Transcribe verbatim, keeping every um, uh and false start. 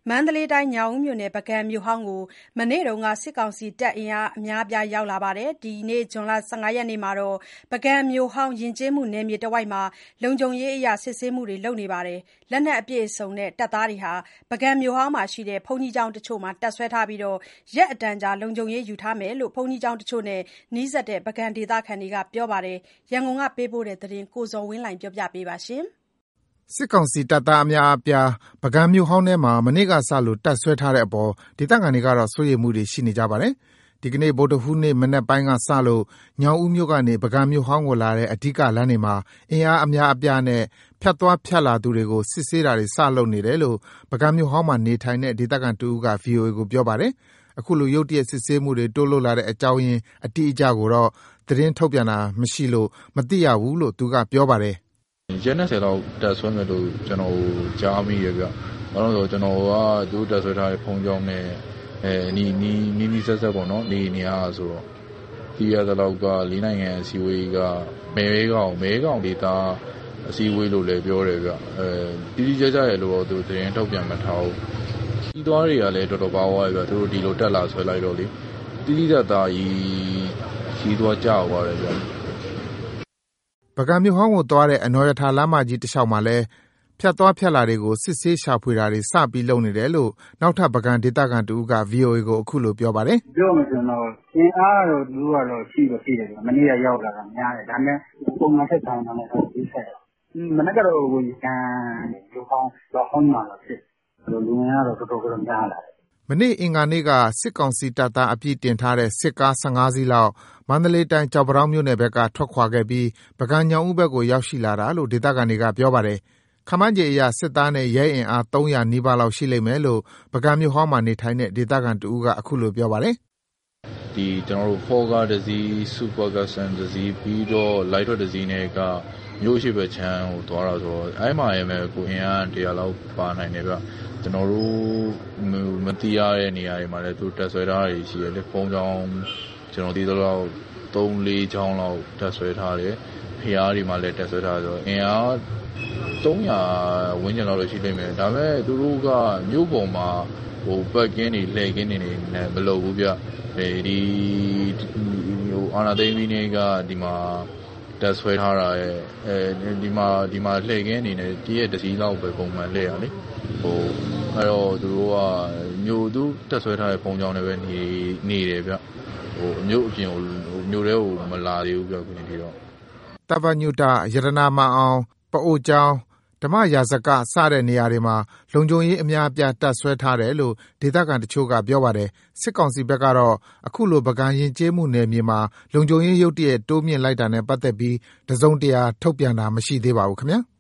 မန္တလေးတိုင်းညောင်ဦးမြို့နယ်ပုဂံမြို့ဟောင်းကိုမနေ့ကစစ်ကောင်စီတပ်အင်အားအများအပြားရောက်လာပြီးဒီနေ့ဇွန်လ ၁၅ ရက်နေ့မှာတော့ပုဂံမြို့ဟောင်းယဉ်ကျေးမှုနယ်မြေတဝိုက်မှာလုံခြုံရေးအရစစ်ဆေးမှုတွေလုပ်နေပါတယ်။လက်နက်အပြည့်အစုံနဲ့တပ်သားတွေပုဂံမြို့ဟောင်းမှာရှိတဲ့ဘုန်းကြီးကျောင်းတချို့မှာတပ်စွဲထားပြီးရက်အတန်ကြာလုံခြုံရေးယူထားမယ်လို့ဘုန်းကြီးကျောင်းတချို့နဲ့နီးစပ်တဲ့ပုဂံဒေသခံတွေကပြောပါတယ်။ရန်ကုန်ကပေးပို့တဲ့သတင်းကိုဇော်ဝင်းလှိုင်ကပြောပြပါမယ်။စစ်ကောင်စီတပ်သားအများအပြားပုဂံမြို့ဟောင်းထဲမှာမနေ့ကစလို့တပ်စွဲထားတဲ့အပေါ်ဒေသခံတွေကတော့စိုးရိမ်မှုတွေရှိနေကြပါတယ်။ဒီကနေ့ဗုဒ္ဓဟူးနေ့မနက်ပိုင်းကစလို့ညောင်ဦးမြို့ကနေပုဂံမြို့ဟောင်းကိုလာတဲ့အဓိကလမ်းတွေမှာအင်အားအများအပြားနဲ့ဖြတ်သွားဖြတ်လာသူတွေကိုစစ်ဆေးတာတွေစလုပ်နေတယ်လို့ပုဂံမြို့ဟောင်းမှာနေထိုင်တဲ့ဒေသခံတဦးက ဗွီအိုအေကိုပြောပါတယ်။အခုလိုရုတ်တရက်စစ်ဆေးမှုတွေတိုးလုပ်လာတဲ့အကြောင်းရင်းအတိအကျကိုတော့သတင်းထုတ်ပြန်တာမရှိလို့မသိရဘူးလို့သူကပြောပါတယ်။ရက်နဲ့ဆယ်လောက်တက်ဆွဲမယ်လို့ကျွန်တော်ကြားမိရပြ။ဘာလို့လဲဆိုတော့ကျွန်တော်ကသူတက်ဆွဲထားတဲ့ဖုန်းကြောင်းနဲ့အဲနီနီနီနီဆက်ဆက်ပေါ့နော်နေနေရဆိုတော့ဒီရတဲ့လောက်ကလေးနိုင်ငံအစည်းအဝေးကမဲကောင်မဲကောင်ဒေတာအစည်းအဝေးလို့လည်းပြောတယ်ဗျ။အဲဒီဒီကြကြရလို့တော့သူသတင်းထုတ်ပြန်မထားဘူး။ဒီသွားတွေကလည်းတော်တော်ပါသွားပြီဗျ။သူတို့ဒီလိုတက်လာဆွဲလိုက်တော့လေတိတိကျကျကြီးကြီးသွားကြောက်သွားတယ်ဗျ။ပုဂံမြို့ဟောင်းကိုသွားတဲ့အနော်ရထာလမ်းမကြီးတစ်လျှောက်မှာလဲဖြတ်သွားဖြတ်လာတွေကိုစစ်ဆေးရှာဖွေတာတွေစပြီးလုပ်နေတယ်လို့နောက်ထပ်ပုဂံဒေသခံတဦးက ဗွီအိုအေကိုအခုလိုပြောပါတယ်။ပြောမယ်ဆိုတော့အင်အားတော့သူကတော့ရှိတော့ရှိတယ်ဗျ။မနေ့ကရောက်လာတာများတယ်။ဒါပေမဲ့ပုံမှန်ဆက်ဆံတာနဲ့တော့ဒီဆက်။မနေ့ကတော့ဝန်ခံလူဟောင်းတော့ဟောင်းမှာတော့ဖြစ်။လူငယ်ကတော့တော်တော်တော်များလာတယ်။မနေ့အင်္ဂါနေ့ကစစ်ကောင်စီတပ်သားအပြည့်တင်ထားတဲ့စစ်ကား၁၅စီးလောက်မန္တလေးတိုင်းကျောက်ပတောင်းမြို့နယ်ဘက်ကထွက်ခွာခဲ့ပြီးပုဂံညောင်ဦးဘက်ကိုရောက်ရှိလာတာလို့ဒေသခံတွေကပြောပါတယ်။ခန့်မှန်းခြေအရစစ်သားနဲ့ရဲအင်အား၃၀၀နီးပါးလောက်ရှိလိမ့်မယ်လို့ပုဂံမြို့ဟောင်းမှာနေထိုင်တဲ့ဒေသခံတဦးကအခုလိုပြောပါတယ်။ဒီကျွန်တော်တို့ဖော်ကားတစ်စီးစူပါကဆန်တစ်စီးပြီးတော့လိုက်ထွက်တစ်စီးနဲ့ကမြို့ရှိပဲချမ်းကိုသွားတာဆိုတော့အဲ့မှာရဲမဲ့ကိုအင်အားတရာလောက်ပါနိုင်တယ်ဗျ။ကျွန်တော်တို့မတိရတဲ့နေရာတွေမှာလည်းသူတက်ဆွဲထားတွေရှိတယ်လေဖုန်းကြောင်းကျွန်တော်ဒီတော့သုံးလေးချောင်းလောက်တက်ဆွဲထားတယ်ဖျားတွေမှာလည်းတက်ဆွဲထားဆိုတော့အင်အား၃၀၀ဝန်းကျင်လောက်ရှိလိမ့်မယ်ဒါပေမဲ့သူတို့ကမြို့ပေါ်မှာဟိုပတ်ကင်းတွေလှည့်ကင်းတွေနဲ့မလုပ်ဘူးဗျအဲဒီဟိုအာနာသိန်းမီနေကဒီမှာတက်ဆွဲထားတာရဲ့အဲဒီမှာဒီမှာလှည့်ကင်းအနေနဲ့တရက်တစ်စီးလောက်ပဲပုံမှန်လှည့်ရလေဟိုအဲ့တော့သူတို့ကမြို့သူတက်ဆွဲထားတဲ့ပုံကြောင်းတွေပဲနေနေတယ်ဗျဟိုမြို့အပြင်ဟိုမြို့ထဲကိုမလာသေးဘူးပြောခင်ပြီးတော့တပညုတရတနာမအောင်ပအိုကျောင်းဓမ္မရာဇကစတဲ့နေရာတွေမှာလုံခြုံရေးအများအပြားတပ်ဆွဲထားတယ်လို့ဒေသခံတချို့ကပြောပါတယ်စစ်ကောင်စီဘက်ကတော့အခုလိုပုဂံရင်ကျေးမှုနယ်မြေမှာလုံခြုံရေးရုတ်တရက်တိုးမြင့်လိုက်တာနဲ့ပတ်သက်ပြီးတစုံတရာထုတ်ပြန်တာမရှိသေးပါဘူးခင်ဗျာ